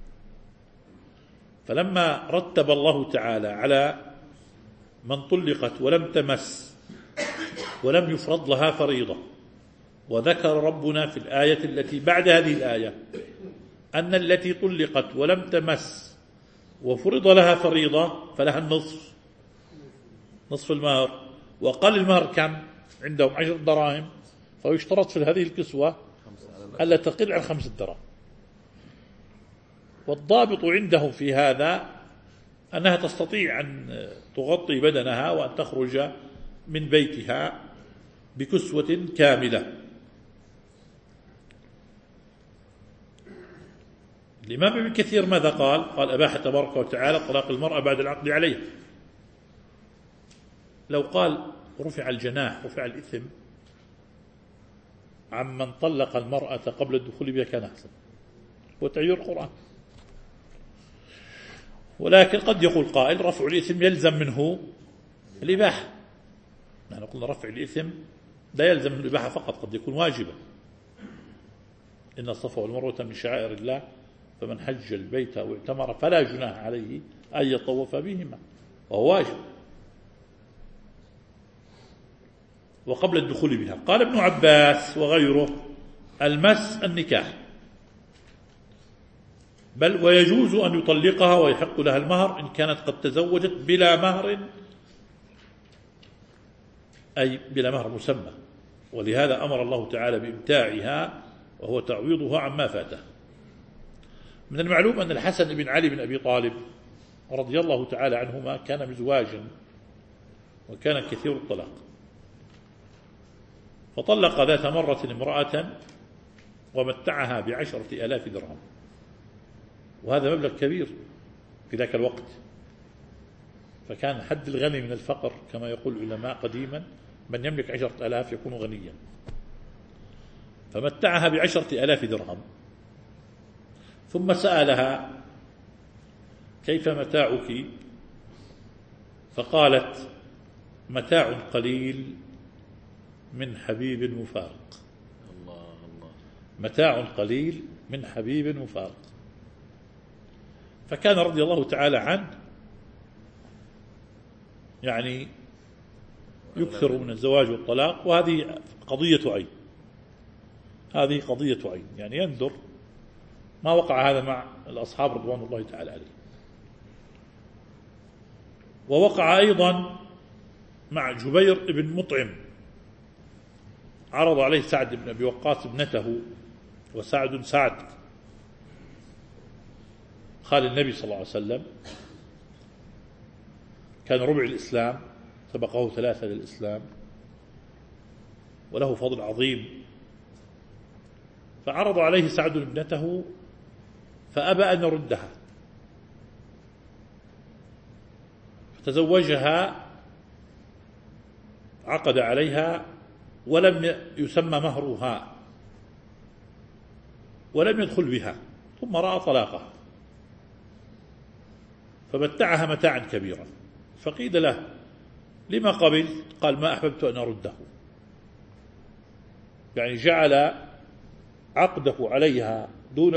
B: فلما رتب الله تعالى على من طلقت ولم تمس ولم يفرض لها فريضة، وذكر ربنا في الآية التي بعد هذه الآية أن التي طلقت ولم تمس وفرض لها فريضة فلها النصف، نصف المهر، وقال المهر كم عندهم 10 دراهم، فيشترط في هذه الكسوة ألا تقل عن 5 دراهم. والضابط عندهم في هذا أنها تستطيع أن تغطي بدنها وأن تخرج من بيتها بكسوة كاملة. الإمام ابن كثير ماذا قال؟ قال أباح تبارك وتعالى طلاق المرأة بعد العقد عليها. لو قال رفع الجناح رفع الإثم عمن طلق المرأة قبل الدخول بها كان أحسن، وتعيير القرآن. ولكن قد يقول قائل رفع الإثم يلزم منه الإباحة. نحن قلنا رفع الإثم لا يلزم منه الإباحة فقط، قد يكون واجبا. إن الصفا والمروة من شعائر الله فمن حج البيت أو اعتمر فلا جناح عليه أن يطوف بهما، وهو واجب وقبل الدخول بها. قال ابن عباس وغيره المس النكاح، بل ويجوز أن يطلقها ويحق لها المهر إن كانت قد تزوجت بلا مهر، أي بلا مهر مسمى، ولهذا أمر الله تعالى بإمتاعها وهو تعويضها عما فاته. من المعلوم أن الحسن بن علي بن أبي طالب رضي الله تعالى عنهما كان مزواجا وكان كثير الطلاق، فطلق ذات مرة امرأة ومتعها ب10,000 درهم، وهذا مبلغ كبير في ذاك الوقت، فكان حد الغني من الفقر كما يقول العلماء قديما، من يملك 10,000 يكون غنيا، فمتعها ب10,000 درهم. ثم سألها كيف متاعك؟ فقالت متاع قليل من حبيب مفارق.
C: الله الله.
B: متاع قليل من حبيب مفارق. فكان رضي الله تعالى عنه يعني يكثر من الزواج والطلاق، وهذه قضية عين، هذه قضية عين، يعني يندر ما وقع هذا مع الأصحاب رضوان الله تعالى عليه. ووقع أيضا مع جبير بن مطعم، عرض عليه سعد بن أبي وقاص ابنته، وسعد خال النبي صلى الله عليه وسلم، كان ربع الإسلام، سبقه 3 للإسلام، وله فضل عظيم. فعرض عليه سعد ابنته فأبى أن يردها، فتزوجها، عقد عليها ولم يسمى مهرها ولم يدخل بها، ثم رأى طلاقها فمتعها متاعا كبيرا. فقيل له لما قبل؟ قال ما أحببت أن أرده، يعني جعل عقده عليها دون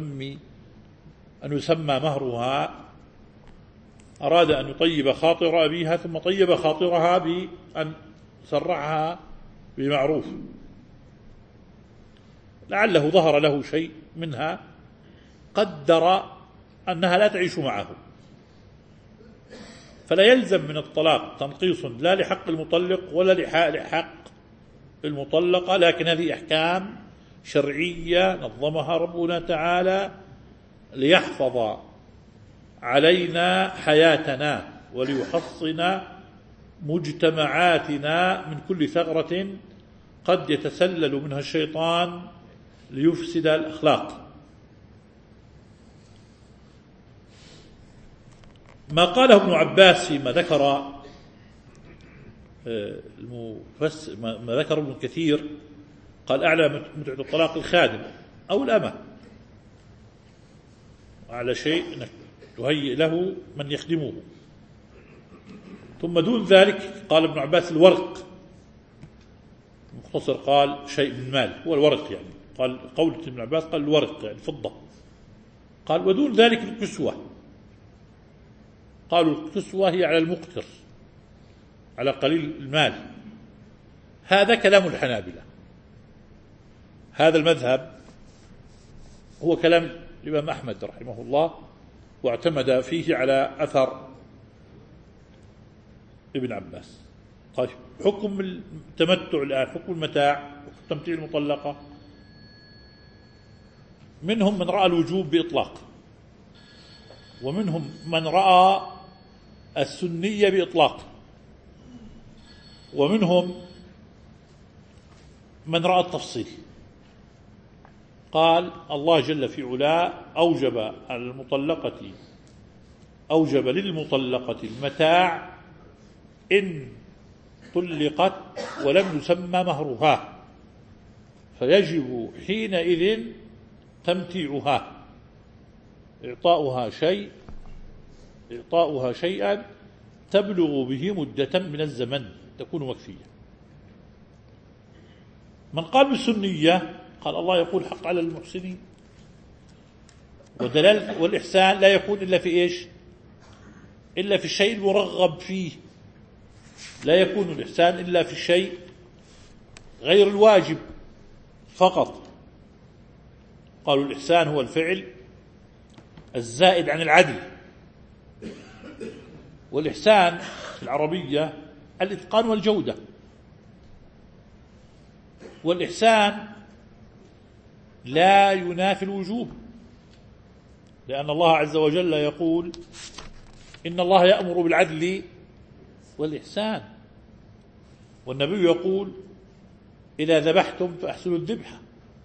B: أن يسمى مهرها، أراد أن يطيب خاطر أبيها ثم طيب خاطرها بأن سرعها بمعروف، لعله ظهر له شيء منها، قدر أنها لا تعيش معه، فلا يلزم من الطلاق تنقيص لا لحق المطلق ولا لحق المطلقة، لكن هذه أحكام شرعية نظمها ربنا تعالى ليحفظ علينا حياتنا وليحصن مجتمعاتنا من كل ثغرة قد يتسلل منها الشيطان ليفسد الأخلاق. ما قاله ابن عباس فيما ذكر ما ذكر ابن كثير، قال أعلى متعة الطلاق الخادم أو الأمة، أعلى شيء أنك تهيئ له من يخدمه. ثم دون ذلك قال ابن عباس الورق، مختصر قال شيء من مال، هو الورق يعني، قال قول ابن عباس قال الورق يعني فضة. قال ودون ذلك الكسوة، قالوا الكسوة هي على المقتر، على قليل المال. هذا كلام الحنابلة، هذا المذهب هو كلام الإمام أحمد رحمه الله، واعتمد فيه على أثر ابن عباس. طيب حكم التمتع الآن، حكم المتاع، حكم تمتيع المطلقة. منهم من رأى الوجوب بإطلاق، ومنهم من رأى السنية بإطلاق، ومنهم من رأى التفصيل. قال الله جل في علاه أوجب للمطلقة المتاع إن طلقت ولم يسمى مهرها، فيجب حينئذ تمتيعها، إعطاؤها شيئا تبلغ به مدة من الزمن تكون مكفية. من قال بالسنية قال الله يقول حق على المحسنين، والإحسان لا يكون إلا في إيش؟ إلا في الشيء المرغب فيه، لا يكون الإحسان إلا في الشيء غير الواجب فقط. قالوا الإحسان هو الفعل الزائد عن العدل، والإحسان في العربية الإتقان والجودة. والإحسان لا ينافي الوجوب، لأن الله عز وجل يقول إن الله يأمر بالعدل والإحسان، والنبي يقول إذا ذبحتم فأحسنوا الذبحة.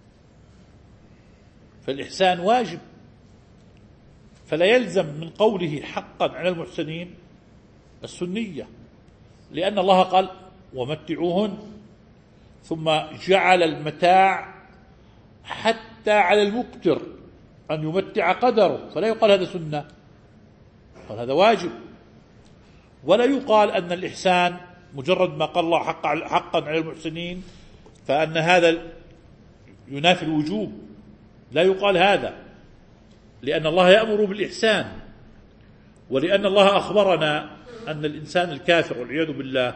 B: فالإحسان واجب، فلا يلزم من قوله حقا على المحسنين السنية، لأن الله قال ومتعوهن، ثم جعل المتاع حتى على المقتر أن يمتع قدره، فلا يقال هذا سنة، قال هذا واجب. ولا يقال أن الإحسان مجرد ما قال الله حقا على المحسنين فأن هذا ينافي الوجوب، لا يقال هذا، لأن الله يأمر بالإحسان، ولأن الله أخبرنا أن الإنسان الكافر والعياذ بالله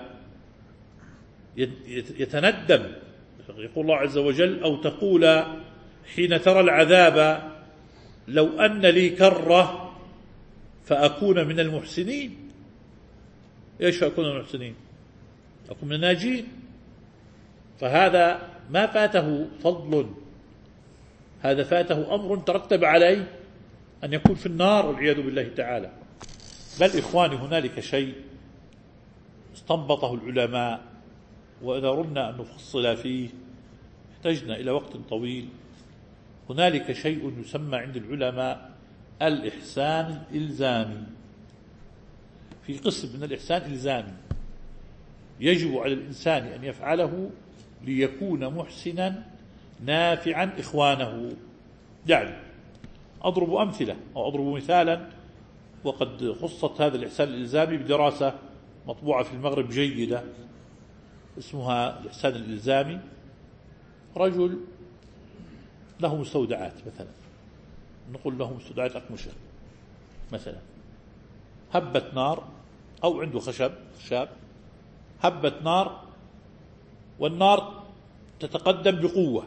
B: يتندم. يقول الله عز وجل أو تقول حين ترى العذاب لو أن لي كرة فأكون من المحسنين. إيش أكون من المحسنين؟ أكون من الناجين. فهذا ما فاته فضل، هذا فاته أمر ترتب عليه أن يكون في النار والعياذ بالله تعالى. بل إخواني هنالك شيء استنبطه العلماء، وإذا أردنا أن نفصل فيه احتجنا إلى وقت طويل. هنالك شيء يسمى عند العلماء الإحسان الإلزامي. في قسم من الإحسان الإلزامي يجب على الإنسان أن يفعله ليكون محسنا نافعا إخوانه. يعني أضرب أمثلة أو أضرب مثالا، وقد خصت هذا الإحسان الإلزامي بدراسة مطبوعة في المغرب جيدة اسمها الإحسان الإلزامي. رجل له مستودعات، مثلا نقول له مستودعات أقمشة مثلا، هبت نار، أو عنده خشب هبت نار، والنار تتقدم بقوة،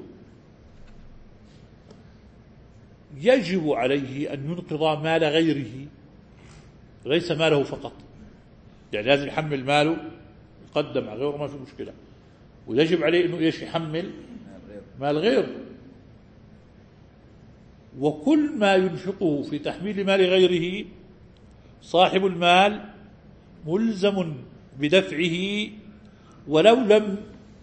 B: يجب عليه أن ينقذ مال غيره، ليس ماله فقط، يعني لازم يحمل ماله يقدم على غيره ما في مشكلة، ويجب عليه أنه إيش يحمل مال غيره. وكل ما ينفقه في تحميل مال غيره صاحب المال ملزم بدفعه ولو لم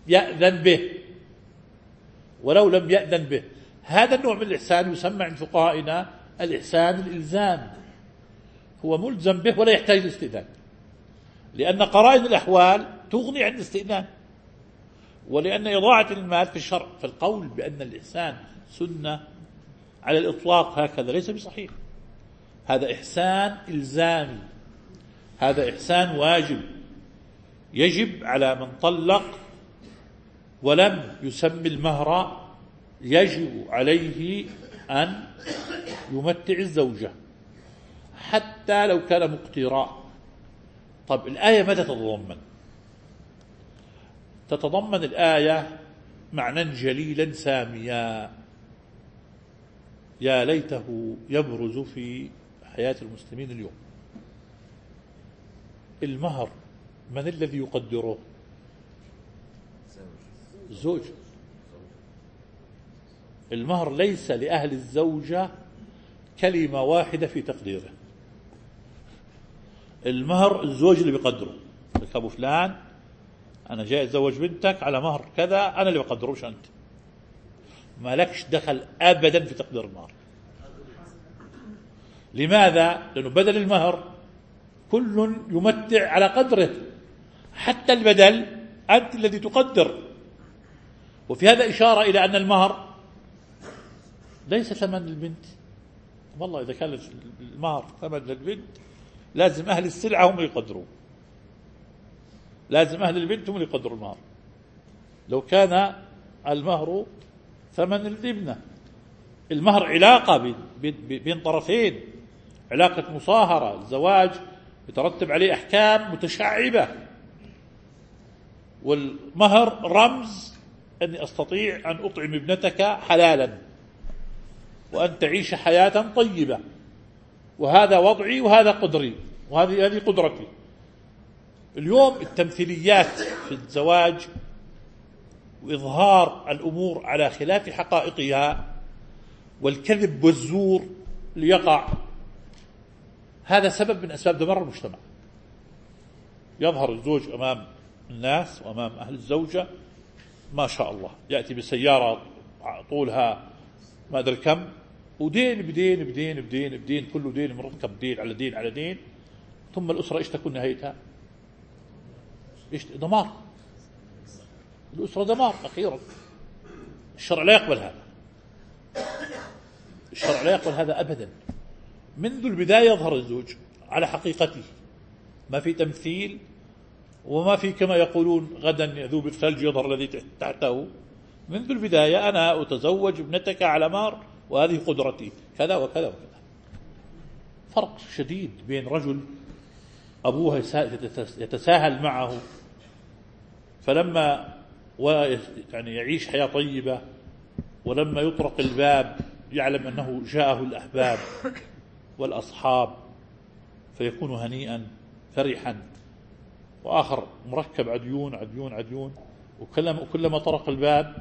B: يأذن به. هذا النوع من الإحسان يسمى عند فقهائنا الإحسان الإلزام، هو ملزم به ولا يحتاج الاستئذان، لأن قرائن الأحوال تغني عن الاستئذان، ولأن إضاعة المال في الشرع. فالقول بأن الإحسان سنة على الإطلاق هكذا ليس بصحيح. هذا إحسان إلزامي، هذا إحسان واجب، يجب على من طلق ولم يسمي المهر يجب عليه أن يمتع الزوجة حتى لو كان مقتراء. طب الآية ماذا تتضمن؟ تتضمن الآية معنى جليلا ساميا يا ليته يبرز في حياة المسلمين اليوم. المهر من الذي يقدره؟ الزوج. المهر ليس لأهل الزوجة كلمة واحدة في تقديره. المهر الزوج اللي بيقدره. لك أبو فلان أنا جاي أتزوج بنتك على مهر كذا، أنا اللي بقدره مش أنت. ما لكش دخل أبدا في تقدير المهر. لماذا؟ لأنه بدل المهر كل يمتع على قدره، حتى البدل أنت الذي تقدر. وفي هذا إشارة إلى أن المهر ليس ثمن البنت. والله إذا كان المهر ثمن البنت لازم أهل السلعة هم يقدروا، لازم أهل البنت هم يقدروا المهر. لو كان المهر ثمن الابنة. المهر علاقة بين طرفين، علاقة مصاهرة. الزواج يترتب عليه أحكام متشعبة، والمهر رمز أني أستطيع أن أطعم ابنتك حلالا وأن تعيش حياة طيبة، وهذا وضعي وهذا قدري وهذه قدرتي. اليوم التمثيليات في الزواج وإظهار الأمور على خلاف حقائقها والكذب والزور ليقع، هذا سبب من أسباب دمار المجتمع. يظهر الزوج أمام الناس وأمام أهل الزوجة ما شاء الله، يأتي بسيارة طولها ما أدري كم، ودين بدين بدين بدين بدين، كله دين مركب، دين على دين على دين، ثم الأسرة إيش تكون نهايتها؟ إيش؟ دمار. الأسرة دمار أخيرا. الشرع لا يقبل هذا، الشرع لا يقبل هذا أبدا. منذ البداية يظهر الزوج على حقيقته، ما في تمثيل وما في كما يقولون غدا يذوب الثلج يظهر الذي تحته. منذ البداية أنا أتزوج ابنتك على مهر وهذه قدرتي كذا وكذا وكذا. فرق شديد بين رجل أبوه يتساهل معه فلما يعني يعيش حياة طيبة، ولما يطرق الباب يعلم أنه جاءه الأحباب والأصحاب فيكون هنيئا فرحا، وآخر مركب عديون عديون عديون، وكلما طرق الباب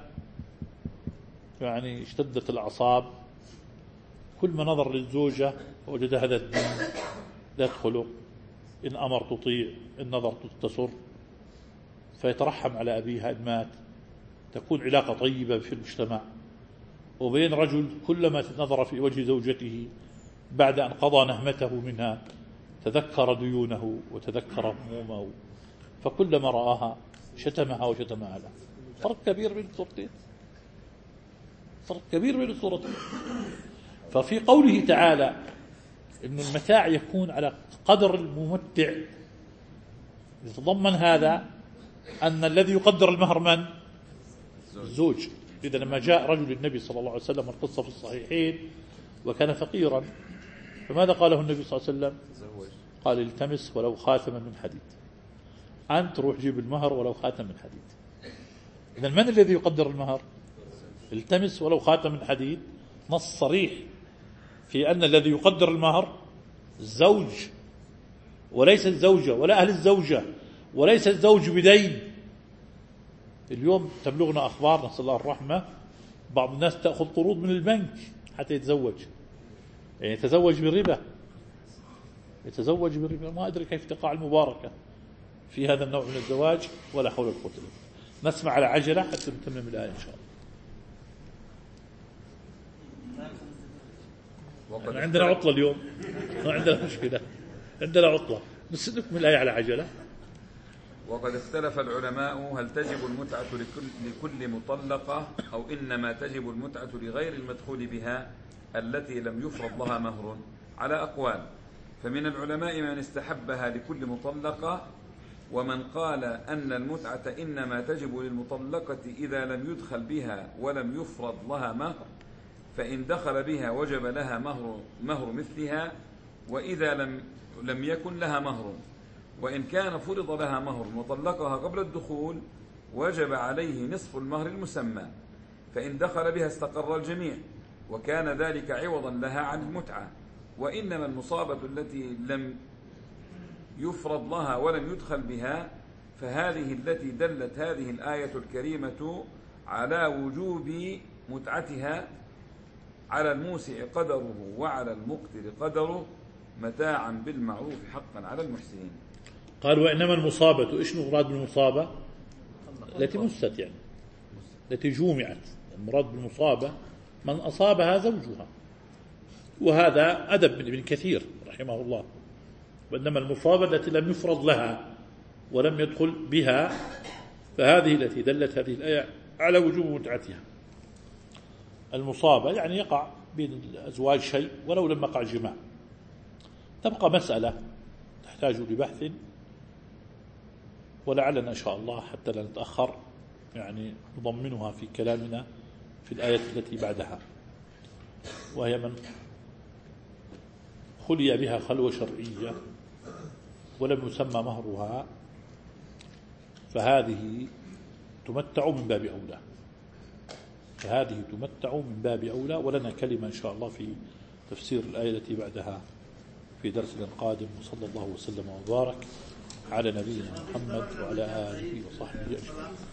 B: يعني اشتدت الأعصاب. كل ما نظر للزوجة وجد هذا الدين ذات خلق، إن أمر تطيع إن نظر تسر، فيترحم على أبيها إن مات. تكون علاقة طيبة في المجتمع. وبين رجل كلما نظر في وجه زوجته بعد أن قضى نهمته منها تذكر ديونه وتذكر همومه، فكلما رآها شتمها وشتمها له. فرق كبير بين الصورتين، فرق كبير بين الصورتين. ففي قوله تعالى إن المتاع يكون على قدر الممتع يتضمن هذا أن الذي يقدر المهر من؟ الزوج. إذا لما جاء رجل النبي صلى الله عليه وسلم، القصة في الصحيحين، وكان فقيرا، فماذا قاله النبي صلى الله عليه وسلم؟ قال التمس ولو خاتما من حديد. أنت روح جيب المهر ولو خاتم من حديد. إذا من الذي يقدر المهر؟ التمس ولو خاتم من حديد. نص صريح في أن الذي يقدر المهر الزوج، وليس الزوجة ولا أهل الزوجة، وليس الزوج بدين. اليوم تبلغنا أخبار نسأل الله الرحمة، بعض الناس تأخذ قروض من البنك حتى يتزوج، يعني يتزوج بالربا، يتزوج بالربا. ما أدري كيف تقع المباركة في هذا النوع من الزواج، ولا حول ولا قوة إلا بالله. نسمع على عجلة حتى نتمم الآية إن شاء الله. يعني عندنا عطلة اليوم، ما عندنا مشكلة، عندنا عطلة، بس نكمل الآية على عجلة.
A: وقد اختلف العلماء هل تجب المتعة لكل مطلقة أو إنما تجب المتعة لغير المدخول بها التي لم يفرض لها مهر، على أقوال. فمن العلماء من استحبها لكل مطلقة ومن قال أن المتعة إنما تجب للمطلقة إذا لم يدخل بها ولم يفرض لها مهر، فإن دخل بها وجب لها مهر مثلها، وإذا لم يكن لها مهر، وإن كان فرض لها مهر وطلقها قبل الدخول وجب عليه نصف المهر المسمى، فإن دخل بها استقر الجميع وكان ذلك عوضا لها عن المتعة. وإنما المصابة التي لم يفرض لها ولم يدخل بها فهذه التي دلت هذه الآية الكريمة على وجوب متعتها على الموسع قدره وعلى المقتر قدره متاعا بالمعروف حقا على المحسنين.
B: قال وإنما المصابة، إيش المراد بالمصابة؟ التي مست، يعني التي جومعت. المراد بالمصابة من أصابها زوجها، وهذا أدب من ابن كثير رحمه الله. وإنما المصابة التي لم يفرض لها ولم يدخل بها فهذه التي دلت هذه الآية على وجوب متعتها. المصابة يعني يقع بين الأزواج شيء ولو لم يقع جماع. تبقى مسألة تحتاج لبحث، ولعلنا إن شاء الله حتى لا نتأخر يعني نضمنها في كلامنا في الآية التي بعدها، وهي من خلي بها خلوة شرعية ولم يسمى مهرها فهذه تمتع من باب أولى، فهذه تمتع من باب أولى. ولنا كلمة إن شاء الله في تفسير الآية التي بعدها في درسنا القادم. وصلى الله وسلم وبارك على نبينا محمد وعلى آله وصحبه أجمعين.